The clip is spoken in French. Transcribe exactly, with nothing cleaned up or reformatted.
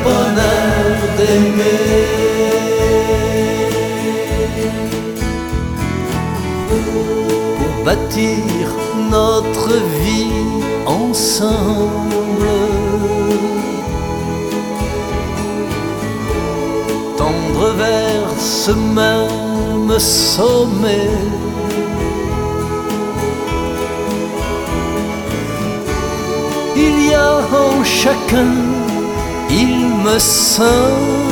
bonheur d'aimer. Pour bâtir notre vie ensemble, tendre vers ce même sommet. Il y a en chacun, il me semble,